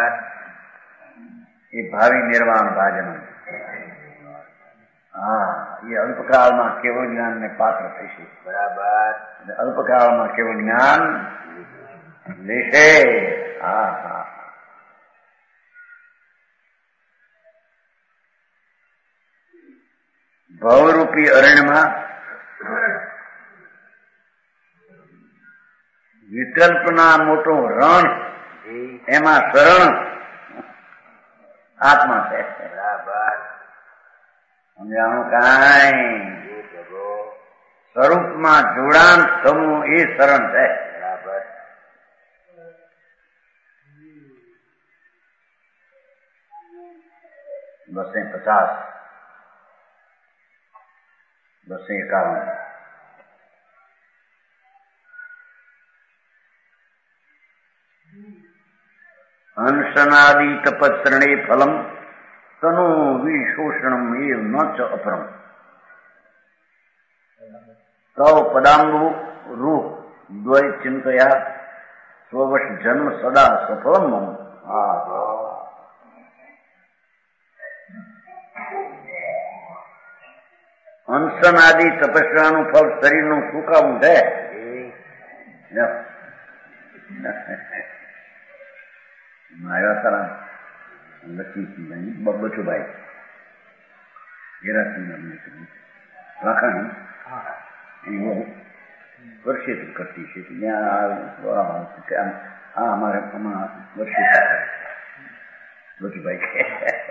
એ ભાવિ નિર્વાણ ભાજન. હા, એ અલ્પકાળમાં કેવળ જ્ઞાનને પાત્ર થશે. બરાબર. અલ્પકાળમાં કેવળ જ્ઞાન લેશે. હા હા. ભવરૂપી અરણ્યમાં વિકલ્પના મોટો રણ, એમાં શરણ આત્મા છે. બરાબર. સમજાણું કાંઈ સ્વરૂપમાં જોડાણ થવું એ શરણ છે. બરાબર. બસે પચાસ બસે એકાવન હંસનાદી તપત્રણે ફલમ તનુ વિશોષણમ એવ ન ચ અપરમ તવ પદાંબુ રૂહ દ્વય ચિંતયા સ્વવશ જન્મ સદા સફળમ મમ. અનશન આદિ તપસ્યાનું ફળ શરીરનું સુકાવું છે. મારા સારા લક્ષ્મીસિંહ બચુભાઈ હેરાસિંહ લાખાણી એની બહુ વર્ષિત કરતી છે. ત્યાં આ અમારે આમાં વર્ષિત બચુભાઈ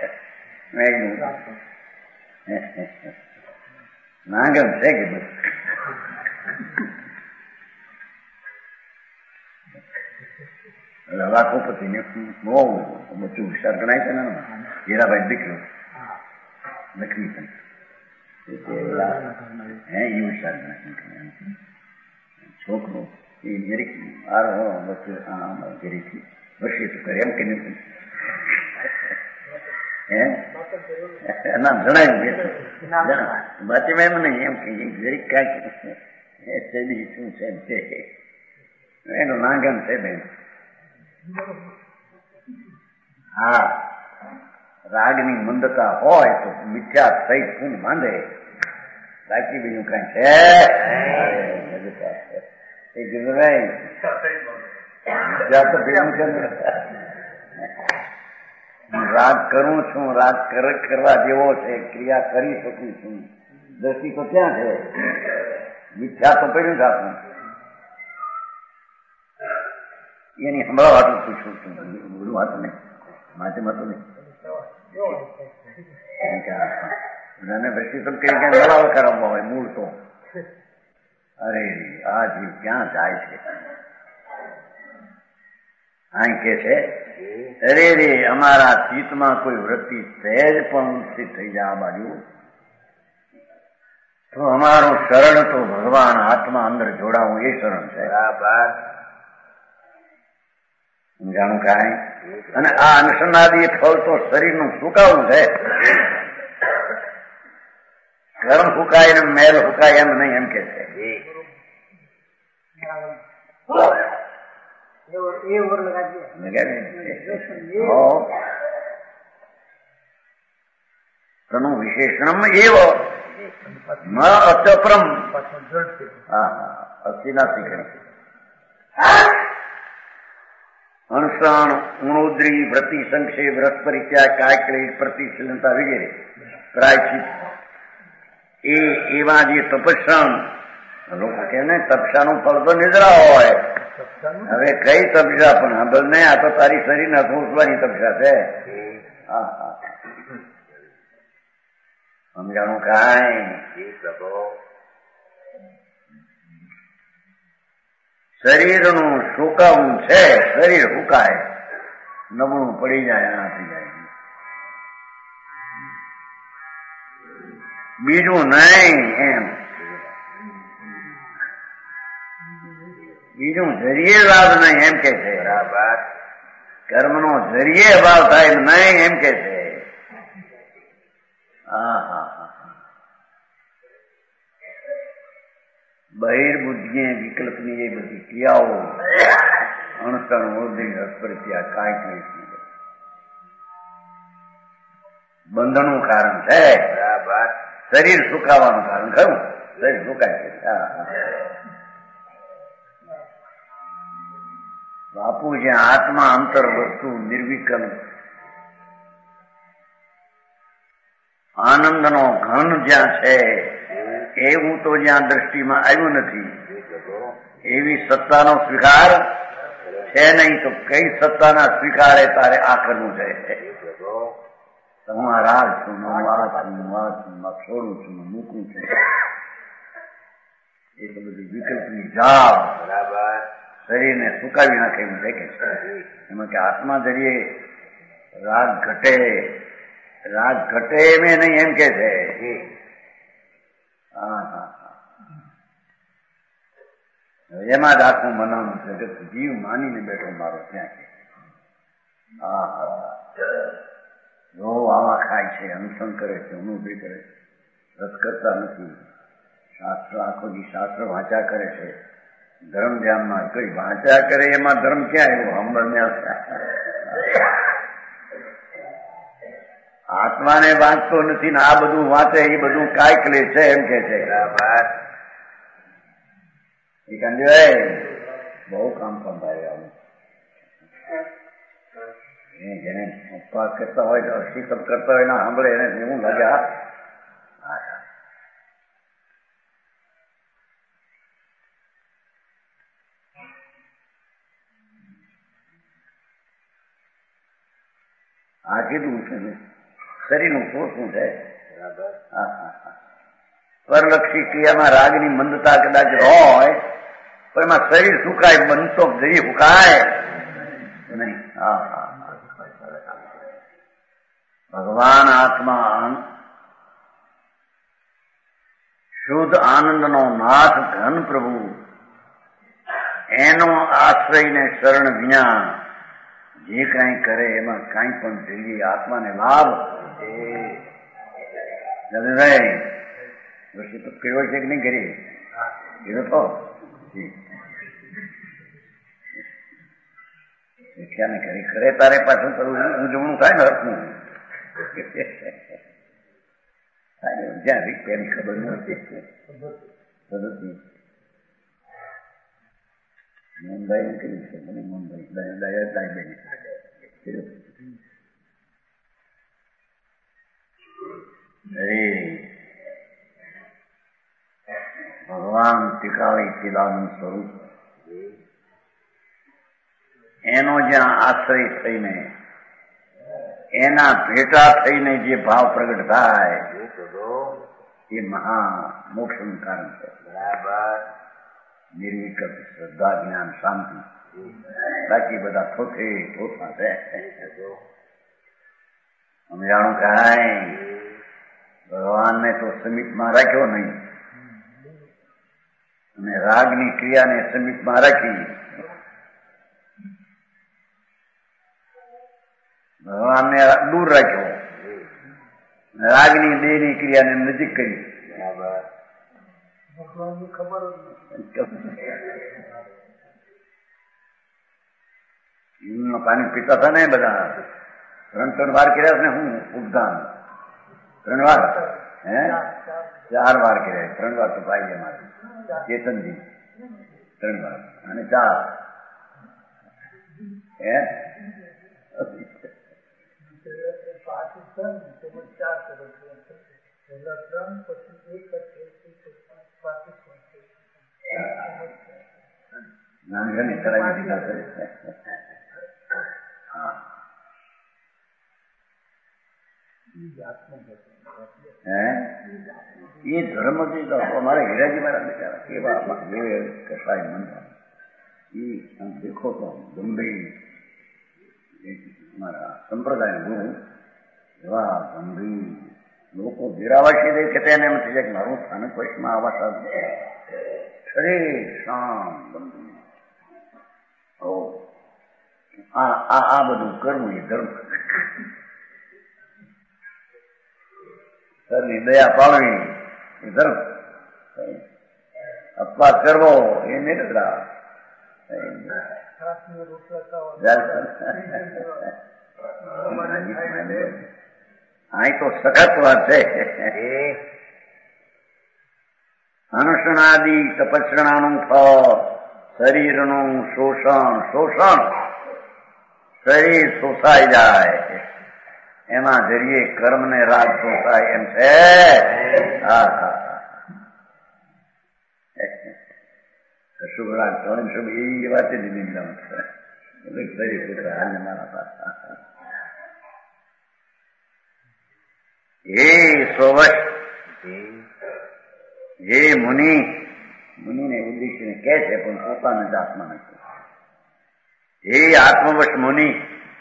નાગમ છે કે બસ લાખોપતિ ને બહુ બચ્ચું હોશિયાર ગણાય છે ને. હીરાભાઈ દીકરો લક્ષ્મી હે એ હોશિયાર ગણાય. છોકરો એ જરીક જરીક વર્ષિત કરે એમ કે નથી હે ના જણાવ્યું બાતીમાં એમ નહીં એમ કે જરીક કાંઈક શું છે એનું નાગન છે બેન. હા, રાગની મંદતા હોય તો મિથ્યા સહિત પૂન બાંધે. બાકી બીજું કઈ છે એ ગુજરાય રાગ કરું છું, રાગ કરવા જેવો છે, ક્રિયા કરી શકું છું, દ્રષ્ટિ તો ક્યાં છે? મિથ્યા તો પડ્યું જાતું. એની સંભાળવાનું પૂછું છું, બોલું હતું નહીં માધ્યમ હતું નહીં. બધાને દ્રષ્ટિ તો કઈ ક્યાં બરાબર કરાવવા હોય મૂળ તો. અરે આ જીવ ક્યાં જાય છે? આ કે છે અરે રે અમારા ચિત્તમાં કોઈ વૃત્તિ સહેજ પણ સ્થિત થઈ જાય આ બાજુ તો અમારું શરણ તો ભગવાન આત્મા અંદર જોડાવું એ શરણ છે. બરાબર સમજાણું કાંઈ? અને આ અનશનાદી ફળ તો શરીરનું સુકાવું છે. કર્મ ફૂકાય ને મેલ ફૂકાય એમ નહીં એમ કે છે. તનું વિશેષણમ એવ ન અચપ્રમ અસ્થિના શીખણ અણસણ ઉણોદરી વ્રતિ સંક્ષેપ વ્રત પરિત્યાગ કાયક્લેશ પ્રતિશીલતા વગેરે પ્રાયશ્ચિત એ એવા જે તપસ્યા લોકો કે ને તપસ્યાનું ફળ તો નિદ્રા હોય. હવે કઈ તપસ્યા પણ હા બસ નહીં, આ તો તારી શરીરને ઘૂંસવાની તપસ્યા છે. હા હા સમજાણું કાંઈ? શરીરનું સુકાવું છે, શરીર સુકાય નબળું પડી જાય ના થઈ જાય બીજું નહીં એમ. બીજું જરીએ લાભ નહીં એમ કે છે. બરાબર કર્મનો જરીએ ભાવ થાય નહીં એમ કે છે. હા હા હા બહિર્બુદ્ધિએ વિકલ્પની એ બધી ક્રિયાઓ અણસણ ઓરડી રસપરિત્યા કાંઈક બંધનનું કારણ છે. બરાબર શરીર સુકાવાનું કારણ ખરું, શરીર સુકાય છે. બાપુ જ્યાં આત્મા અંતર વસ્તુ નિર્વિકલ્પ આનંદનો ઘન જ્યાં છે એવું તો જ્યાં દ્રષ્ટિમાં આવ્યું નથી. એવી સત્તાનો સ્વીકાર છે નહીં તો કઈ સત્તાના સ્વીકારે તારે આ કરવું છે? હું આ રાગ છું, હું આ છું, હું આ છું, છોડું છું, મૂકું છું, એ તો બધી વિકલ્પની જાળ બરાબર શરીરને સુકાવી નાખે એવું છે કે એમાં કે આત્મા જરીએ રાગ ઘટે, રાગ ઘટે એમ નહીં એમ કે છે. હા હા એમાં જ આખું મનાનું છે. જીવ માનીને બેઠો મારો ત્યાં કે હા હા રો આવા ખાય છે, અનશન કરે છે, અનુભવી કરે છે, રસ કરતા નથી. શાસ્ત્ર આખો દી શાસ્ત્ર વાંચા કરે છે, ધર્મ ધ્યાનમાં કઈ વાંચા કરે એમાં ધર્મ ક્યાં આવ્યો? હમણાં આત્માને વાંચતો નથી ને આ બધું વાંચે એ બધું કાંઈક લે છે એમ કે છે. એ કંજવાય બહુ કામ સંભાળે આવું. જેને ઉપવાસ કરતા હોય શીતલ કરતા હોય ના સાંભળે એને એવું લાગે. આ કીધું છે શરીરનું પોષવું છે. પરલક્ષી ક્રિયામાં રાગની મંદતા કદાચ હોય પણ એમાં શરીર સુકાય, બનતો જઈ સુકાય નહીં. હા હા ભગવાન આત્મા શુદ્ધ આનંદનો નાથ ઘન પ્રભુ, એનો આશ્રય ને શરણ વિના જે કઈ કરે એમાં કઈ પણ જોઈએ આત્માને લાભ. વર્ષે તો કર્યો છે કે નહીં કરી એ તો શીખ્યા ને કરી કરે તારે પાછું કરવું ઉજવણું થાય ને હકનું જ્યાં રીતની ખબર નથી. મુંબઈ કર્યું છે મને મુંબઈ ભગવાન ટીકાળી ચિદાનંદ સ્વરૂપ એનો જ્યાં આશ્રય થઈને એના ભેટા થઈને જે ભાવ પ્રગટ થાય એ મહા મોક્ષનું કારણ છે. બરાબર. નિર્વિકલ્પ શ્રદ્ધા જ્ઞાન શાંતિ, બાકી બધા થોથે થોથા છે. સમજાણું કાંઈ ભગવાનને તો સમીપમાં રાખ્યો નહીં અને રાગની ક્રિયાને સમીપમાં રાખી. ભગવાનને દૂર રાખ્યો, રાગની દેહની ક્રિયાને નજીક કરી. ભગવાનની ખબર પાણી પીતા હતા ને બધા ત્રણ ત્રણ વાર કર્યા ને. હું ઉપદાન ત્રણ વાર હે ચાર વાર કર્યા. ત્રણ વાર તો ભાઈ અમારે ચેતનજી ત્રણ વાર અને ચાર હે નાનગઢની ચડાવી દીધા કરે. હે એ ધર્મ અમારા હીરાજી મારા બિચારા કેવા કસાય મન એ દેખો તો ગંભીર મારા સંપ્રદાય ગુરુ એવા ગંભીર લોકો વીરાવાસી દેખે તેને એમ થઈ જાય કે મારું સ્થાનક વૈષ્ણવ આવા સાધુ શરીર શામ બંધુ આ બધું કરવું એ ધર્મ. સરની દયા પાડવી એ ધર્મ. અપવાસ કરવો એ નિર્દા. અહીં તો સખત વાત છે. અનુષ્ણાદી તપસ્રણાનું ફળ શરીરનું શોષણ. શોષણ શરીર શોષાઈ જાય એના જરીએ કર્મ ને રાગ શોષાય એમ છે. હા હા કશું રાગ ત્રણ શું એ વાત દીધી શરીર શોષાય મારા પાસે. હે સ્વવશ, હે મુનિ, મુનિને ઉદ્દેશીને કહે છે પણ પોતાના જ આત્મા નથી. હે આત્મવશ મુનિ,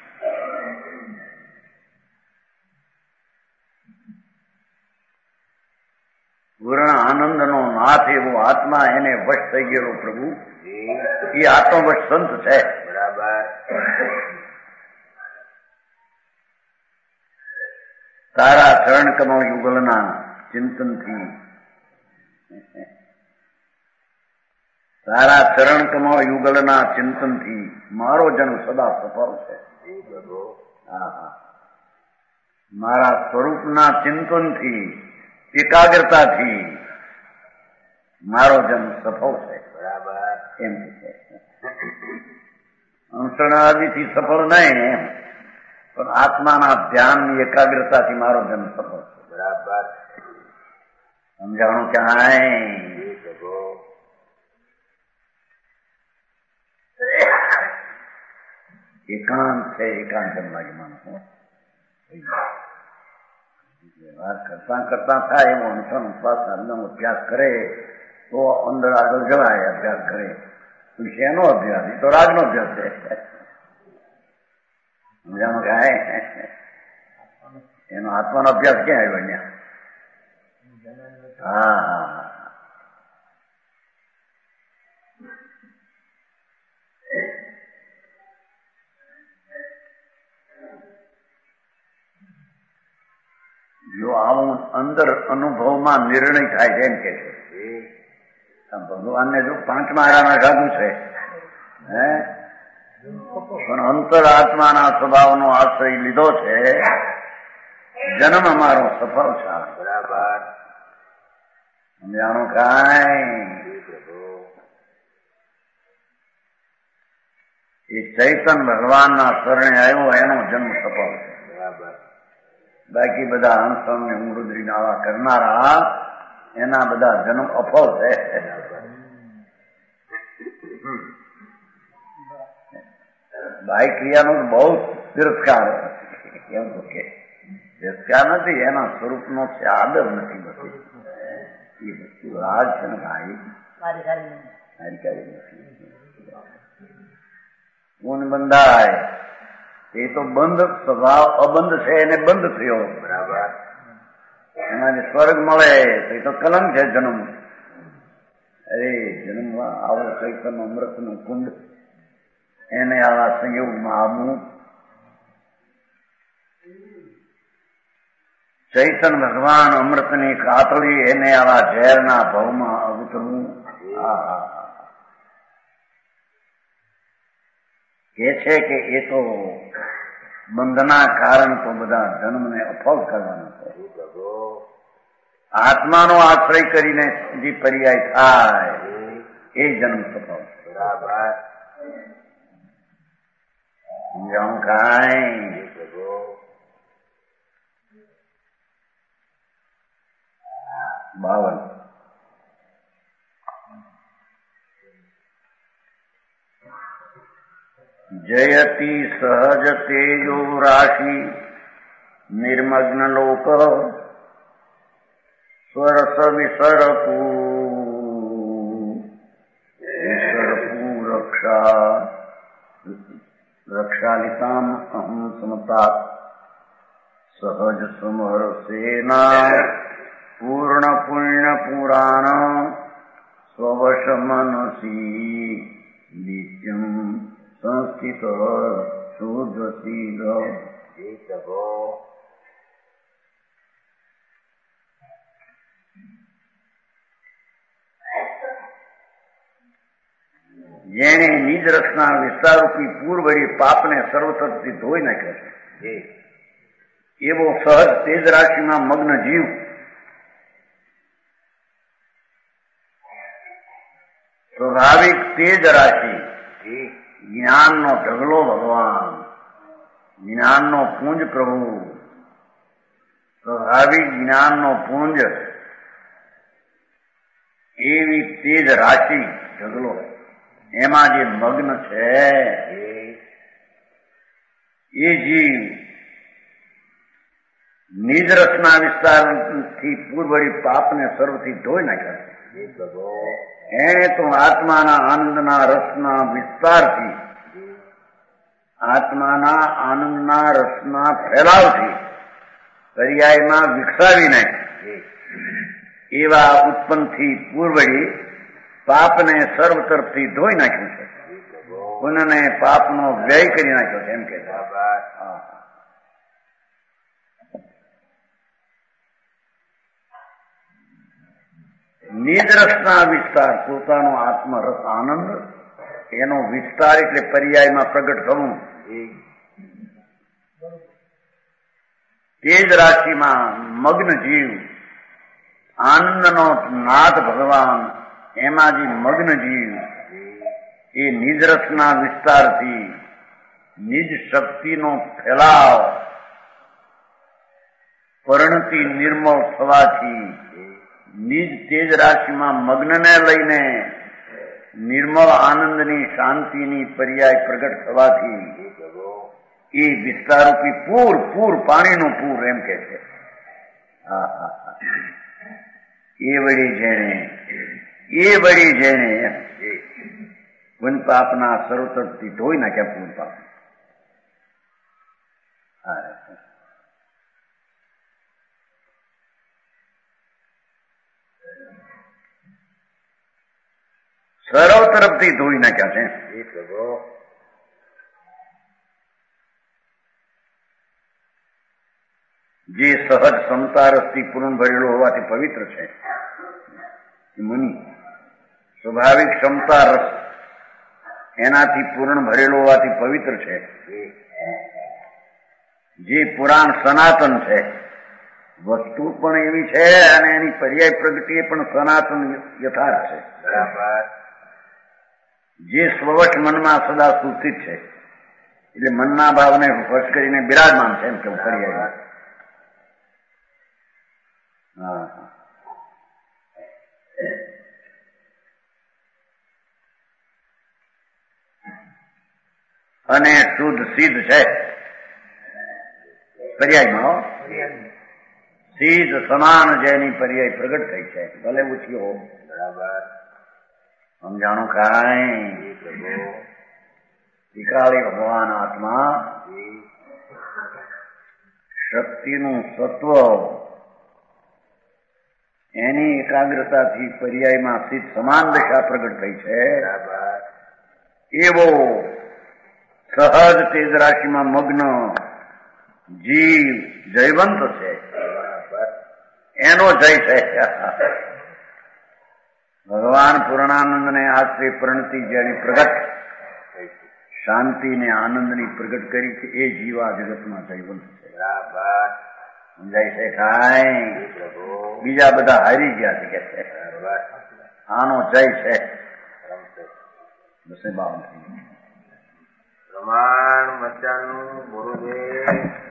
પૂર્ણ આનંદનો નાથ એવો આત્મા એને વશ થઈ ગયેલો પ્રભુ એ આત્મવશ સંત છે. બરાબર. તારા ચરણ કમળ યુગલના ચિંતનથી તારા ચરણ કમળ યુગલના ચિંતનથી મારો જન્મ સદા સફળ છે. હા હા મારા સ્વરૂપના ચિંતનથી એકાગ્રતાથી મારો જન્મ સફળ છે. બરાબર એમ છે. અંશણાદિથી સફળ નહીં એમ, પણ આત્માના ધ્યાનની એકાગ્રતાથી મારો જન્મ સફળ છે. બરાબર સમજાણું ક્યાંય? એકાંત છે. એકાંત લાગે માણસો વાત કરતા કરતા થાય એવો અનશન ઉપવાસ સાધનો અભ્યાસ કરે તો અંદર આગળ જવાય. અભ્યાસ કરે શેનો અભ્યાસ? એ તો રાગનો અભ્યાસ છે. સમજાણું કાંઈ? એનો આત્માનો અભ્યાસ ક્યાં આવ્યો અહીંયા? હા હા જો આવું અંદર અનુભવમાં નિર્ણય થાય છે એમ કે છે ભગવાનને જો પાંચ માળાના સાધુ છે હે પણ અંતર આત્માના સ્વભાવનો આશ્રય લીધો છે. જન્મ અમારો સફળ છે. બરાબર સમજાણું કાંઈ? એ ચૈતન ભગવાનના શરણે આવ્યો એનો જન્મ સફળ છે. બરાબર બાકી બધા હંસમ ને ઉમરુદ્રી આવા કરનારા એના બધા જન્મ અફળ છે. બાહ્ય ક્રિયાનો બહુ તિરસ્કાર એમ તો કે તિરસ્કાર નથી, એના સ્વરૂપનો છે આદર નથી. બધી એ વસ્તુ રાજ છે ને ભાઈ કોણ બંધાય? એ તો બંધ સ્વભાવ અબંધ છે એને બંધ થયો. બરાબર એમાં સ્વર્ગ મળે તો એ તો કલંક છે જન્મ. અરે જન્મમાં આવો ચૈતન્ય અમૃત નું કુંડ એને આવા સંયોગમાં આવવું. ચૈતન ભગવાન અમૃતની કાતળી એને આવા ઝેરના ભાવમાં અવતરવું. કે છે કે એ તો બંધના કારણ તો બધા જન્મને અફળ કરવાનું છે. આત્માનો આશ્રય કરીને જે પર્યાય થાય એ જન્મ સફળ. બરાબર સમજાણું કાંઈ? બાવન જયતિ સહજ તેજો રાશિ નિર્મગ્ન લોક સ્વરસ વિસરપુ વિસરપુ રક્ષા રક્ષાલિતામ અહમ સમતા સહજ સમર સેના પૂર્ણ પુણ્ય પુરાણ સ્વવશ મનસી નિત્યમ સંસ્થિત શુદ્ધ શીલ. જેને નિજ રસના વિસ્તારરૂપી પૂર્વળી પાપને સર્વતરથી ધોઈ નાખ્યો છે એવો સહજ તેજ રાશિમાં મગ્ન જીવ સ્વાભાવિક તેજ રાશિ જ્ઞાનનો ઢગલો ભગવાન જ્ઞાનનો પુંજ પ્રભુ સ્વાભાવિક જ્ઞાનનો પુંજ એવી તેજ રાશિ ઢગલો એમાં જે મગ્ન છે એ જીવ નિજ રસના વિસ્તારથી પૂર્વળી પાપને સર્વથી ધોઈ નાખ્યા. એને તો આત્માના આનંદના રસના વિસ્તારથી આત્માના આનંદના રસના ફેલાવથી પર્યાયમાં વિકસાવી નાખી એવા ઉત્પન્નથી પૂર્વળી પાપને સર્વ તરફથી ધોઈ નાખ્યું છે. પુનઃને પાપનો વ્યય કરી નાખ્યો છે એમ કે નિજરસના વિસ્તાર, પોતાનો આત્મરસ આનંદ, એનો વિસ્તાર એટલે પર્યાયમાં પ્રગટ થવું. તે જ રાશિમાં મગ્ન જીવ, આનંદનો નાથ ભગવાન, એમાં જે મગ્ન જીવ એ નિજરસના વિસ્તારથી, નિજ શક્તિનો ફેલાવ, પરણતિ નિર્મળ થવાથી, નિજ તેજ રાશિમાં મગ્નને લઈને નિર્મળ આનંદની શાંતિની પર્યાય પ્રગટ થવાથી એ વિસ્તારૂપી પૂર, પૂર પાણીનું પૂર એમ કે છે. હા હા હા એ વળી જેણે એ વળી જેણે પુન પાપના સર્વતરથી ધોઈ નાખ્યા. પૂર પાપ સર્વ તરફથી ધોઈ નાખ્યા છે. જે સહજ ક્ષમતા રસથી પૂર્ણ ભરેલો હોવાથી પવિત્ર છે. મુનિ સ્વાભાવિક ક્ષમતા રસ એનાથી પૂર્ણ ભરેલો હોવાથી પવિત્ર છે. જે પુરાણ સનાતન છે, વસ્તુ પણ એવી છે અને એની પર્યાય પ્રગતિ પણ સનાતન યથાર્થ છે. બરાબર. જે સ્વવટ મનમાં સદા સુસ્થિત છે, એટલે મનના ભાવને વશ કરીને બિરાજમાન છે એમ કેવું પર્યાય. હા હા અને શુદ્ધ સિદ્ધ છે પર્યાયમાં. સિદ્ધ સમાન જેની પર્યાય પ્રગટ થઈ છે, ભલે ઓછી હો. બરાબર. સમજાણું કાંઈ? વિકાળી ભગવાન આત્મા શક્તિનું સત્વ એની એકાગ્રતાથી પર્યાયમાં સિદ્ધ સમાન દશા પ્રગટ થઈ છે. એવો સહજ તેજ રાશિમાં મગ્ન જીવ જયવંત છે. એનો જય છે. ભગવાન પૂર્ણાનંદને આશ્રય પ્રણતિ જેની પ્રગટ શાંતિ ને આનંદની પ્રગટ કરી છે, એ જીવા જગતમાં જયવંત છે. બરાબર. સમજાય છે કાંઈ? બીજા બધા હારી ગયા છે કે છે, આનો જય છે. પ્રમાણ મચાનું ગુરુદેવ